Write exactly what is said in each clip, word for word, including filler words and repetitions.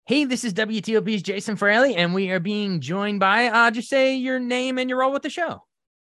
Hey, this is W T O P's Jason Fraley, and we are being joined by, uh, just say your name and your role with the show.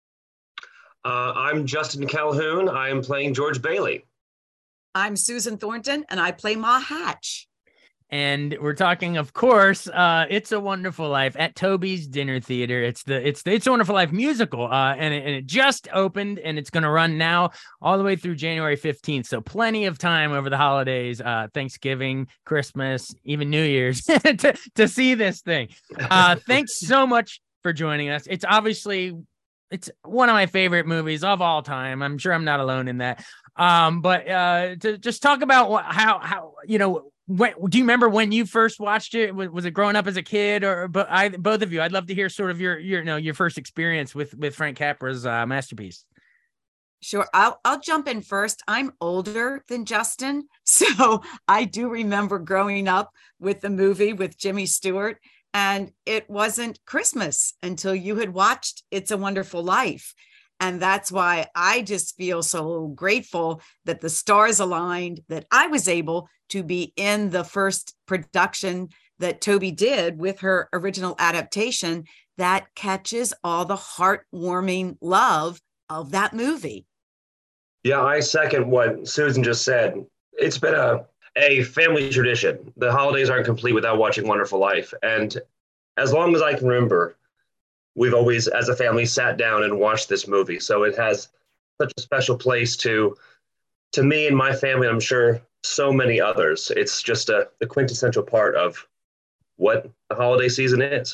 Uh, I'm Justin Calhoun. I am playing George Bailey. I'm Susan Thornton, and I play Ma Hatch. And we're talking, of course, uh, It's a Wonderful Life at Toby's Dinner Theater. It's the it's the It's a Wonderful Life musical, uh, and, it, and it just opened, and it's going to run now all the way through January fifteenth. So plenty of time over the holidays, uh, Thanksgiving, Christmas, even New Year's to, to see this thing. Uh, thanks so much for joining us. It's obviously it's one of my favorite movies of all time. I'm sure I'm not alone in that. Um, but uh, to just talk about what, how how you know. When, do you remember when you first watched it? Was, was it growing up as a kid, or but I both of you? I'd love to hear sort of your your you know your first experience with with Frank Capra's uh, masterpiece. Sure, I'll I'll jump in first. I'm older than Justin, so I do remember growing up with the movie with Jimmy Stewart, and it wasn't Christmas until you had watched It's a Wonderful Life. And that's why I just feel so grateful that the stars aligned, that I was able to be in the first production that Toby did with her original adaptation that catches all the heartwarming love of that movie. Yeah, I second what Susan just said. It's been a, a family tradition. The holidays aren't complete without watching Wonderful Life. And as long as I can remember, we've always, as a family, sat down and watched this movie. So it has such a special place to to me and my family. I'm sure so many others. It's just a the quintessential part of what the holiday season is.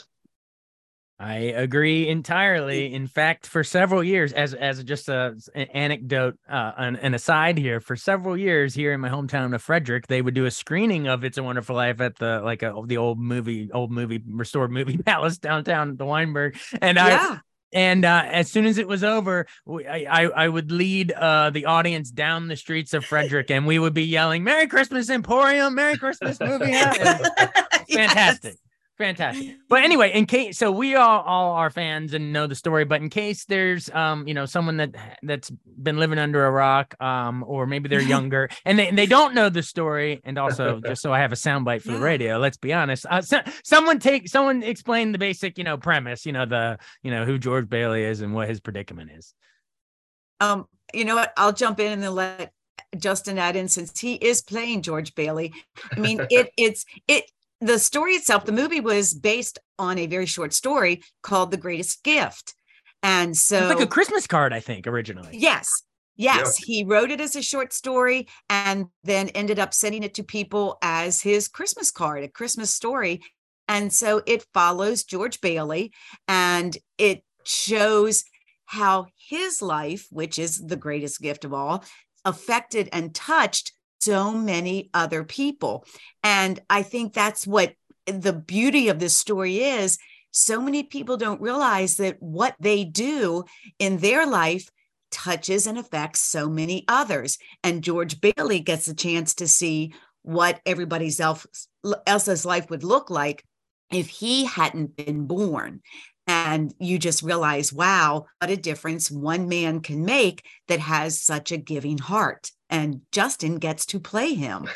I agree entirely. In fact, for several years, as as just a, an anecdote, uh, an, an aside here, for several years here in my hometown of Frederick, they would do a screening of It's a Wonderful Life at the like a, the old movie, old movie restored movie palace downtown at the Weinberg, and I. Yeah. And uh, as soon as it was over, I, I, I would lead uh, the audience down the streets of Frederick, and we would be yelling, "Merry Christmas, Emporium! Merry Christmas, movie!" Fantastic. Yes. Fantastic. But anyway, in case, so we all, all are fans and know the story, but in case there's, um, you know, someone that that's been living under a rock, um, or maybe they're younger and they, and they don't know the story. And also just so I have a soundbite for yeah. the radio, let's be honest, uh, so, someone take, someone explain the basic, you know, premise, you know, the, you know, who George Bailey is and what his predicament is. Um, you know what, I'll jump in and then let Justin add in since he is playing George Bailey. I mean, it it's, it, the story itself, the movie was based on a very short story called The Greatest Gift. And so it's like a Christmas card, I think, originally. Yes. Yes. Yeah. He wrote it as a short story and then ended up sending it to people as his Christmas card, a Christmas story. And so it follows George Bailey and it shows how his life, which is the greatest gift of all, affected and touched so many other people. And I think that's what the beauty of this story is. So many people don't realize that what they do in their life touches and affects so many others. And George Bailey gets a chance to see what everybody else, else's life would look like if he hadn't been born. And you just realize, wow, what a difference one man can make that has such a giving heart. And Justin gets to play him.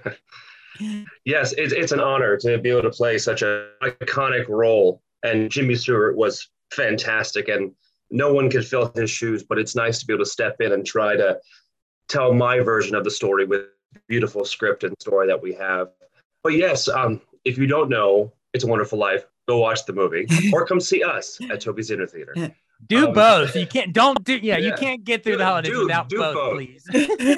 Yes, it's, it's an honor to be able to play such an iconic role. And Jimmy Stewart was fantastic. And no one could fill his shoes, but it's nice to be able to step in and try to tell my version of the story with beautiful script and story that we have. But yes, um, if you don't know It's a Wonderful Life, go watch the movie or come see us at Toby's Dinner Theater. Do um, both. You can't, don't do, yeah, yeah. you can't get through do, the holidays do, without do both, both, please.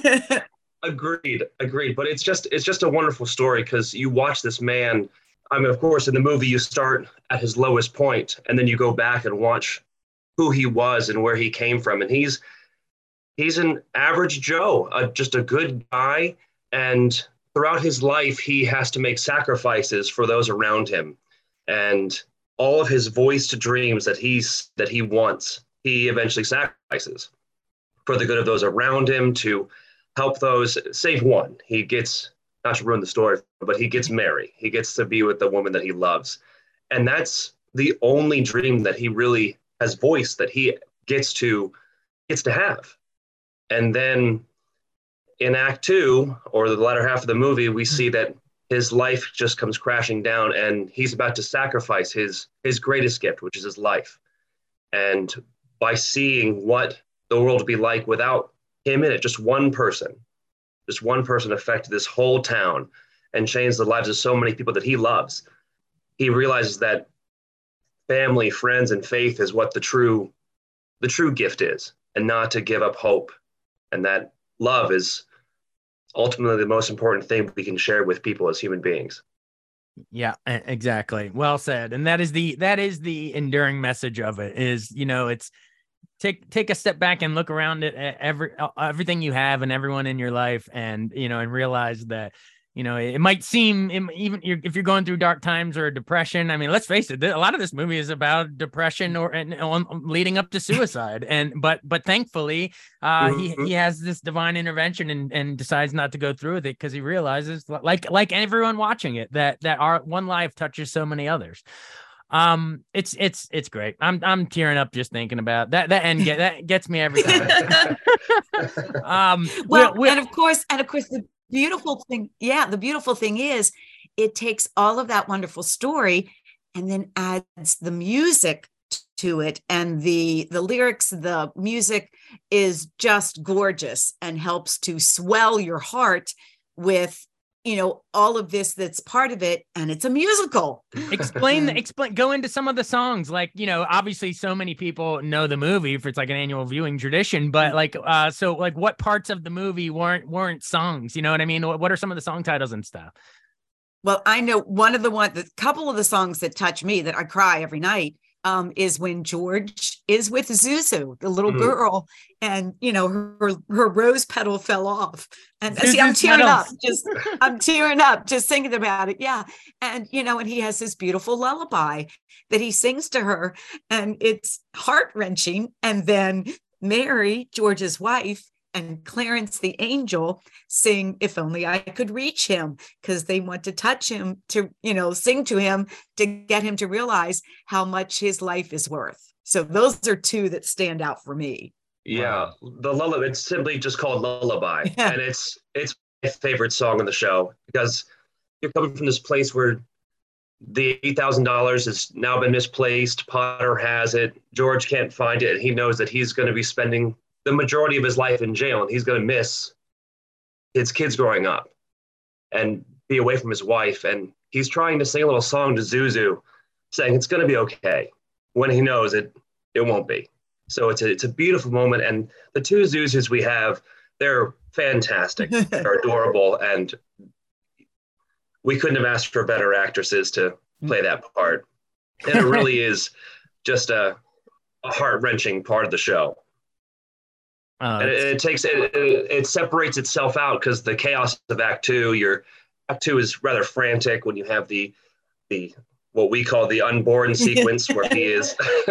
Agreed, agreed. But it's just, it's just a wonderful story because you watch this man. I mean, of course, in the movie, you start at his lowest point and then you go back and watch who he was and where he came from. And he's, he's an average Joe, uh, just a good guy. And throughout his life, he has to make sacrifices for those around him. And all of his voiced dreams that he's that he wants, he eventually sacrifices for the good of those around him to help those, save one. He gets, not to ruin the story, but he gets married. He gets to be with the woman that he loves. And that's the only dream that he really has voiced that he gets to gets to have. And then in act two, or the latter half of the movie, we see that his life just comes crashing down, and he's about to sacrifice his his greatest gift, which is his life. And by seeing what the world would be like without him in it, just one person, just one person affected this whole town and changed the lives of so many people that he loves. He realizes that family, friends, and faith is what the true, the true gift is, and not to give up hope. And that love is ultimately the most important thing we can share with people as human beings. Yeah, e- exactly. Well said. And that is the that is the enduring message of it is, you know, it's take take a step back and look around at every everything you have and everyone in your life, and you know, and realize that, you know, it might seem, even if you're going through dark times or depression. I mean, let's face it, a lot of this movie is about depression or and on leading up to suicide. And but but thankfully, uh, Mm-hmm. he he has this divine intervention and and decides not to go through with it because he realizes, like like everyone watching it, that that our one life touches so many others. Um, it's it's it's great. I'm I'm tearing up just thinking about that. That end get that gets me every time. um, Well, we'll, we'll, and of course, and of course, the beautiful thing, yeah, the beautiful thing is it takes all of that wonderful story and then adds the music to it, and the the lyrics, the music is just gorgeous and helps to swell your heart with, you know, all of this that's part of it, and it's a musical. explain explain go into some of the songs, like, you know, obviously so many people know the movie if it's like an annual viewing tradition, but like uh so like what parts of the movie weren't weren't songs, you know what I mean? What are some of the song titles and stuff? Well, I know one of the one the couple of the songs that touch me, that I cry every night, um, is when George is with Zuzu, the little Mm. girl, and you know her her rose petal fell off, and Zuzu's see, I'm tearing petals. up just I'm tearing up just thinking about it. Yeah, and you know, and he has this beautiful lullaby that he sings to her, and it's heart wrenching. And then Mary, George's wife, and Clarence the angel sing "If Only I Could Reach Him," because they want to touch him, to, you know, sing to him to get him to realize how much his life is worth. So those are two that stand out for me. Yeah, the lullaby, it's simply just called Lullaby. Yeah. And it's it's my favorite song in the show, because you're coming from this place where the eight thousand dollars has now been misplaced. Potter has it. George can't find it. And he knows that he's going to be spending the majority of his life in jail, and he's going to miss his kids growing up and be away from his wife. And he's trying to sing a little song to Zuzu saying it's going to be okay, when he knows it, it won't be. So it's a, it's a beautiful moment. And the two Zuzus we have, they're fantastic. They're adorable. And we couldn't have asked for better actresses to play that part. And it really is just a, a heart-wrenching part of the show. Uh, and it, it takes it, it, it separates itself out, because the chaos of Act Two, your Act Two is rather frantic when you have the the what we call the unborn sequence, where he is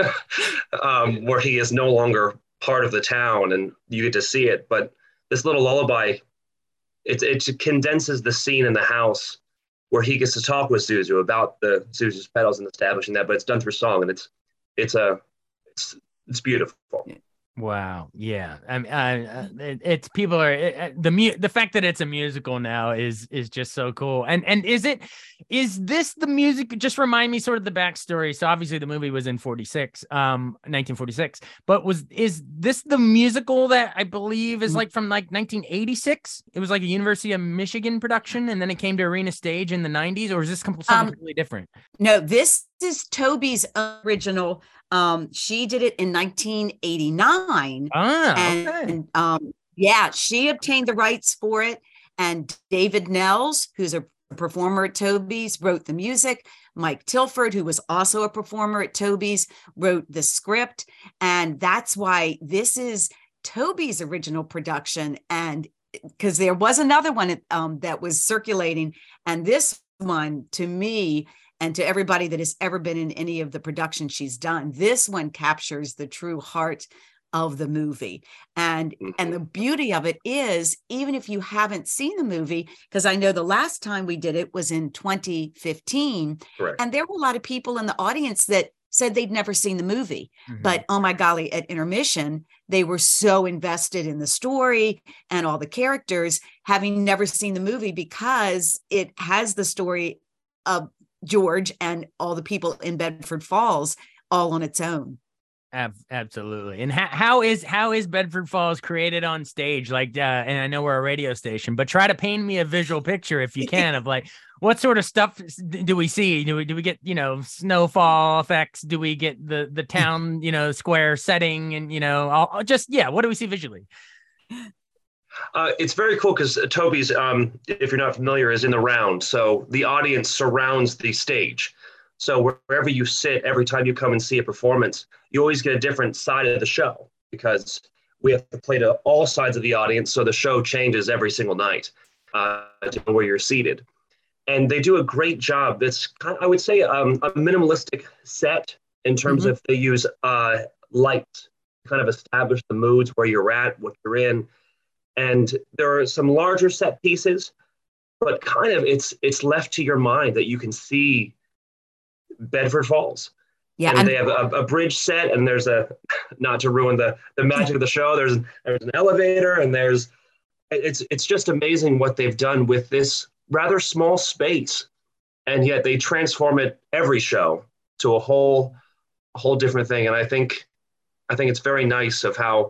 um, where he is no longer part of the town, and you get to see it. But this little lullaby, it it condenses the scene in the house where he gets to talk with Zuzu about the Zuzu's petals and establishing that. But it's done through song, and it's it's a it's it's beautiful. Wow. Yeah. I mean, uh, it, it's people are it, the mu- the fact that it's a musical now is is just so cool. And and is it is this the music? Just remind me sort of the backstory. So obviously the movie was in forty-six, um, nineteen forty-six. But was is this the musical that I believe is like from like nineteen eighty-six? It was like a University of Michigan production, and then it came to Arena Stage in the nineties. Or is this something Um, completely different? No, this is Toby's original. Um, she did it in nineteen eighty-nine. Ah, and, okay. and um, yeah, she obtained the rights for it. And David Nels, who's a performer at Toby's, wrote the music. Mike Tilford, who was also a performer at Toby's, wrote the script. And that's why this is Toby's original production. And because there was another one um, that was circulating, and this one, to me, and to everybody that has ever been in any of the production she's done, this one captures the true heart of the movie. And Mhm. and the beauty of it is, even if you haven't seen the movie, because I know the last time we did it was in twenty fifteen, Correct. and there were a lot of people in the audience that said they'd never seen the movie. Mhm. But oh my golly, at intermission, they were so invested in the story and all the characters, having never seen the movie, because it has the story of George and all the people in Bedford Falls all on its own. Ab- absolutely. And how, how is how is Bedford Falls created on stage? Like, uh, and I know we're a radio station, but try to paint me a visual picture if you can of like what sort of stuff do we see? Do we do we get, you know, snowfall effects? Do we get the the town, you know, square setting, and you know, all, just yeah, what do we see visually? Uh, it's very cool because Toby's, um, if you're not familiar, is in the round. So the audience surrounds the stage. So wherever you sit, every time you come and see a performance, you always get a different side of the show, because we have to play to all sides of the audience. So the show changes every single night, uh, to where you're seated. And they do a great job. It's, kind of, I would say, um, a minimalistic set in terms Mhm. of they use uh, light to kind of establish the moods where you're at, what you're in. And there are some larger set pieces, but kind of it's it's left to your mind that you can see Bedford Falls. Yeah. And, And they have a, a bridge set, and there's a, not to ruin the, the magic of the show, there's, there's an elevator, and there's, it's it's just amazing what they've done with this rather small space. And yet they transform it every show to a whole, a whole different thing. And I think, I think it's very nice of how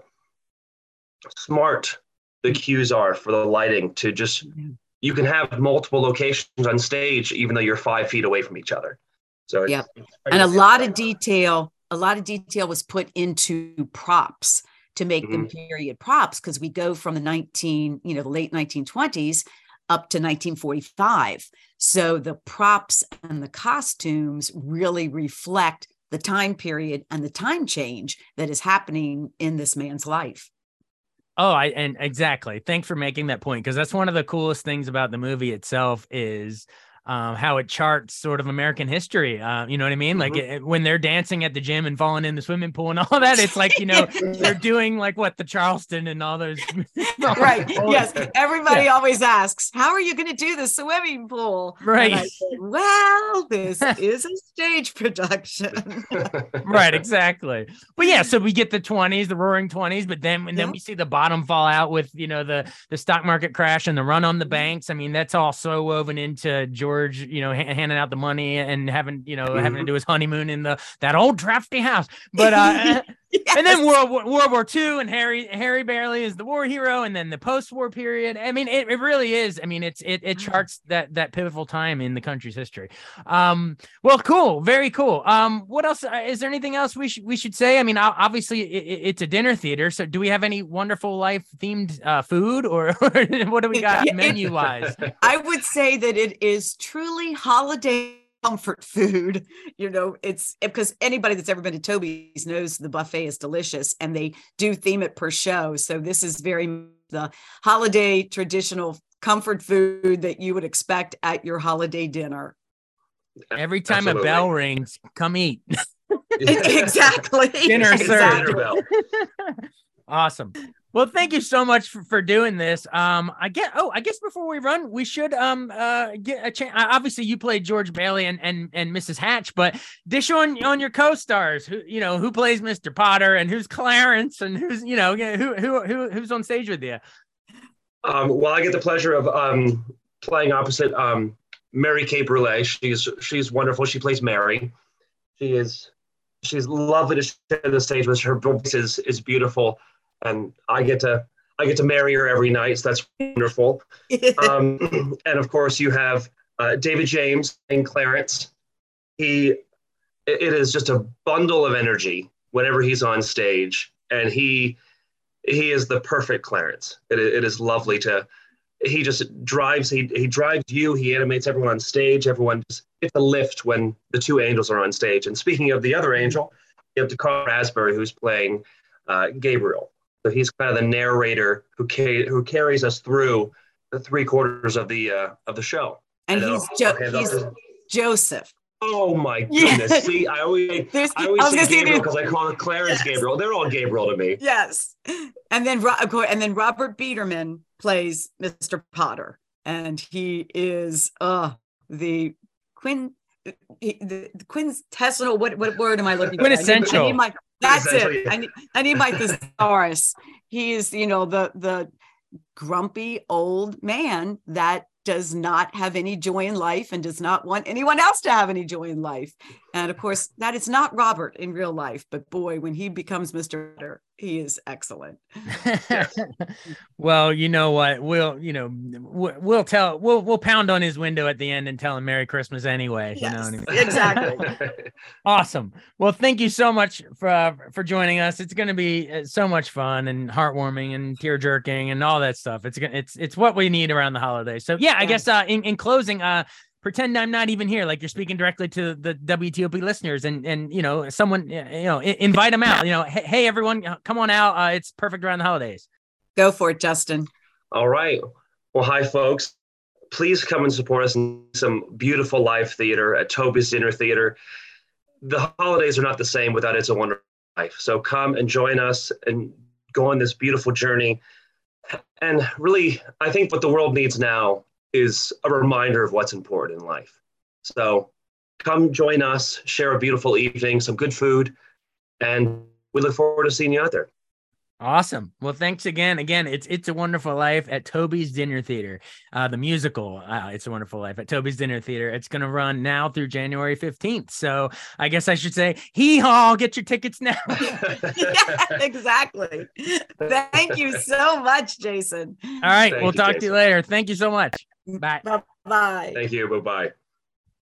smart the cues are for the lighting to just, you can have multiple locations on stage, even though you're five feet away from each other. So it's, Yep. it's and a lot of detail, a lot of detail was put into props to make them period props, because we go from the nineteen, you know, the late nineteen twenties up to nineteen forty-five. So the props and the costumes really reflect the time period and the time change that is happening in this man's life. Oh, I and exactly. Thanks for making that point, because that's one of the coolest things about the movie itself is um, how it charts sort of American history. Uh, you know what I mean? Like Mhm. it, when they're dancing at the gym and falling in the swimming pool and all that, it's like, you know, they're doing like what the Charleston and all those. Right. Yes. Everybody Yeah. always asks, how are you going to do the swimming pool? Right. And I say, well, this is a stage production. Right, exactly. But yeah, so we get the twenties, the roaring twenties, but then and then Yeah. we see the bottom fall out with, you know, the the stock market crash and the run on the banks. I mean, that's all so woven into George, you know, ha- handing out the money and having, you know, having to do his honeymoon in the that old drafty house. But uh Yes. and then World War, World War Two, and Harry Harry Barely is the war hero, and then the post-war period. I mean, it, it really is. I mean, it's it it charts that that pivotal time in the country's history. Um, well, cool, very cool. Um, what else? Uh, Is there anything else we should we should say? I mean, o- obviously it, it- it's a dinner theater, so do we have any Wonderful Life themed uh, food, or what do we got Yeah, it- menu wise? I would say that it is truly holiday comfort food. You know, it's because anybody that's ever been to Toby's knows the buffet is delicious, and they do theme it per show. So this is very the holiday traditional comfort food that you would expect at your holiday dinner. Every time Absolutely. a bell rings, come eat. Exactly. Dinner served. Exactly. Dinner bell. Awesome. Well, thank you so much for, for doing this. Um, I get. Oh, I guess before we run, we should um uh get a chance. Obviously, you played George Bailey and and and Missus Hatch, but dish on on your co-stars. Who you know who plays Mister Potter and who's Clarence and who's you know who who who who's on stage with you. Um, well, I get the pleasure of um, playing opposite um, Mary Kay Brûlé. She's she's wonderful. She plays Mary. She is she's lovely to share the stage with. Her voice is is beautiful, and I get to I get to marry her every night. So that's wonderful. Um, and of course, you have uh, David James and Clarence. He it it is just a bundle of energy whenever he's on stage, and he. He is the perfect Clarence. It, it is lovely to, he just drives, he, he drives you, he animates everyone on stage. Everyone just gets a lift when the two angels are on stage. And speaking of the other angel, you have Dakar Asbury, who's playing uh, Gabriel. So he's kind of the narrator who, ca- who carries us through the three quarters of the, uh, of the show. And And he's I'll- jo- I'll hand off he's to- Joseph. Oh my Yeah. goodness. See, I always, There's, I always I was say gonna say Gabriel there's- because I call it Clarence Yes. Gabriel. They're all Gabriel to me. Yes. And then Ro- of course, and then Robert Biederman plays Mister Potter, and he is uh the quin the, the quintessential, what, what word am I looking for? Quintessential. I need, I need my, that's it. I need, I need my thesaurus. He is, you know, the, the grumpy old man that does not have any joy in life and does not want anyone else to have any joy in life. And of course, that is not Robert in real life, but boy, when he becomes Mister Ritter, he is excellent. Well, you know what? We'll, you know, we'll tell, we'll, we'll pound on his window at the end and tell him Merry Christmas anyway. Yes, you know what I mean? exactly. Awesome. Well, thank you so much for, uh, for joining us. It's going to be so much fun and heartwarming and tear jerking and all that stuff. It's it's, it's what we need around the holidays. So yeah, I Yeah. guess, uh, in, in closing, uh, pretend I'm not even here. Like you're speaking directly to the W T O P listeners and, and, you know, someone, you know, invite them out, you know, hey, hey everyone, come on out. Uh, it's perfect around the holidays. Go for it, Justin. All right. Well, hi, folks. Please come and support us in some beautiful live theater at Toby's Dinner Theater. The holidays are not the same without It's a Wonderful Life. So come and join us and go on this beautiful journey. And really, I think what the world needs now is a reminder of what's important in life. So come join us, share a beautiful evening, some good food, and we look forward to seeing you out there. Awesome. Well, thanks again. Again, it's It's a Wonderful Life at Toby's Dinner Theater, uh, the musical. Uh, It's a Wonderful Life at Toby's Dinner Theater. It's going to run now through January fifteenth. So I guess I should say, hee haw, get your tickets now. Yeah, exactly. Thank you so much, Jason. All right. Thank we'll you, talk Jason. to you later. Thank you so much. Bye. Bye-bye. Thank you. Bye-bye.